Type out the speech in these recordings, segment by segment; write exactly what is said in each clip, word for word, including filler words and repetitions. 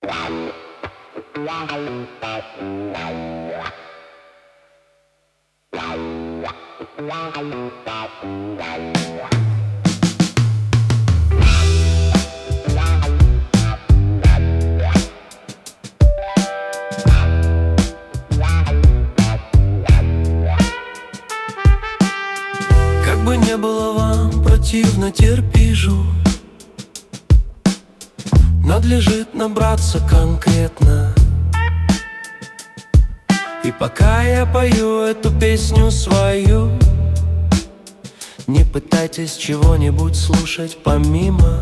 Как бы не было вам противно терпижу, надлежит набраться конкретно. И пока я пою эту песню свою, не пытайтесь чего-нибудь слушать помимо.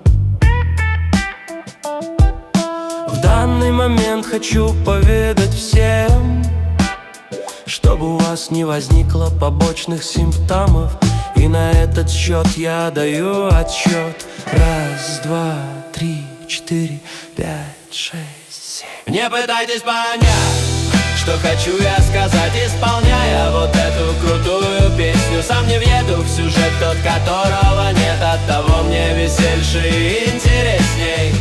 В данный момент хочу поведать всем, чтобы у вас не возникло побочных симптомов. И на этот счет я даю отсчет. Раз, два, три, четыре, пять, шесть, семь. Не пытайтесь понять, что хочу я сказать, исполняя вот эту крутую песню. Сам не въеду в сюжет, тот, которого нет, оттого мне весельше и интересней.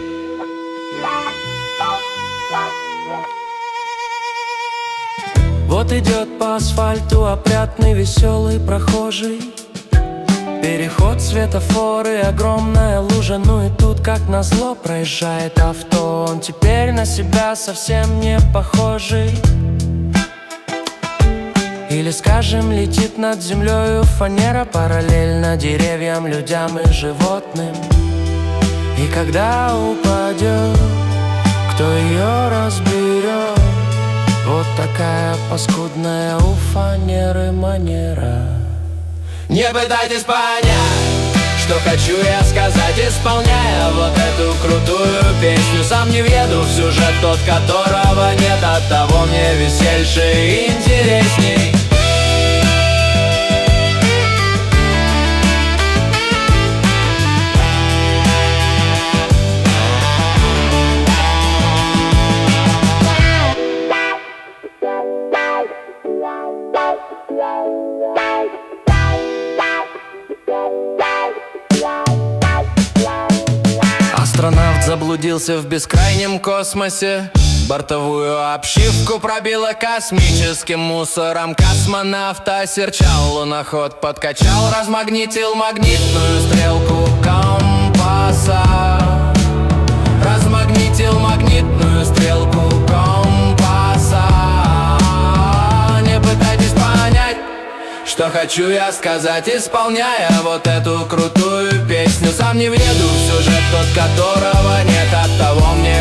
Вот идет по асфальту опрятный, веселый прохожий. Переход, светофоры, огромная лужа. Ну и тут, как назло, проезжает авто. Он теперь на себя совсем не похожий. Или, скажем, летит над землею фанера параллельно деревьям, людям и животным. И когда упадет, кто ее разберет? Вот такая паскудная у фанеры манера. Не пытайтесь понять, что хочу я сказать, исполняя вот эту крутую песню. Сам не въеду в сюжет, тот, которого нет, оттого мне весельше и интересней. Астронавт заблудился в бескрайнем космосе. Бортовую обшивку пробило космическим мусором. Космонавта осерчал луноход, подкачал, размагнитил магнитную стрелку компаса. Размагнитил магнитную стрелку компаса. Не пытайтесь понять, что хочу я сказать, исполняя вот эту крутую песню. Сам не въеду в сюжет, тот, которого нет, оттого мне